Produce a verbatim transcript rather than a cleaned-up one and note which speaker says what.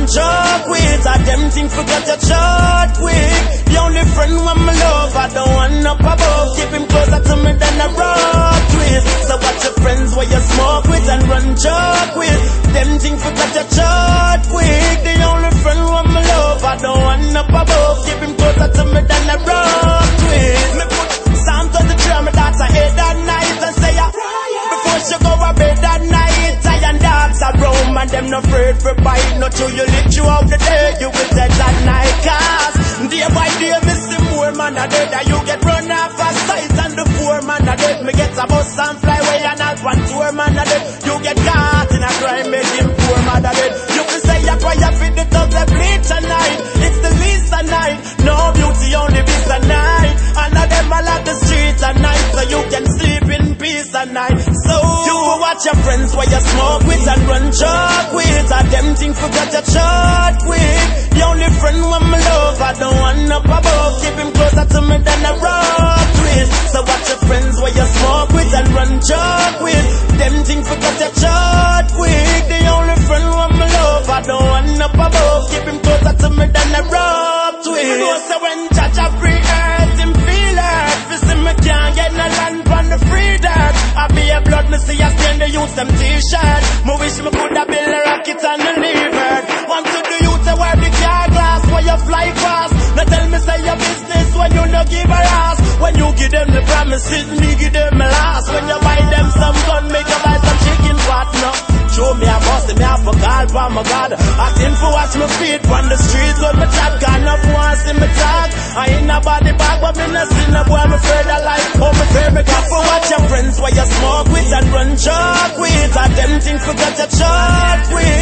Speaker 1: joke with. I them things forget your short quick. The only friend when my love, I don't want up above. Keep him closer to me than a rock twist. So watch your friends where you smoke with and run joke with. Them things forget your short quick. The only friend when my love, I don't want up above. Keep him closer to me than a rock twist. Me put Psalm thirty-three on my daughter head that night and say ya. Before she go to bed that night, I and dogs are roam and them no afraid for bite. Not till you live throughout the day, you will take that night. Cause day by day, miss the more man a dead, and you get run off a sight and the poor man a dead. Me get a bus and fly away and not one tour man a dead. You get caught in a crime, make him poor man a dead. You can say a prayer for the thugs that bleed tonight. It's the least a night, no beauty only beats a night. And of them all at the streets at night, so you can sleep in peace at night. So you watch your friends where you smoke with and run joke with. And them things forget your short quick. The only friend when my love, I don't want up above. Keep him closer to me than a rock twist. So watch your friends where you smoke with and run joke with. Them things forget your short quick. The only friend when my love, I don't want up above. Keep him closer to me than a rock twist. You know, so when Jaja free earth, him feel earth. You see me can't get no land from the free dirt. I be a blood, me see I stain the youth them t-shirt. Me wish me could have built a rocket and the lever. Want to the youth to wear the car glass while you fly fast. Now tell me say your business when you no give a ass. When you give them the promises, me give them the last. When you buy them some gun, make you buy some chicken pot. No, show me a boss, me have a call for my God. Asking for watch me feet on the streets when me chat. Got enough once in me talk. I ain't nobody back, but me not see no boy. I'm afraid of life. Oh, me fear me got for watch your friends where you smoke with and run joke with. And them things forget your short with.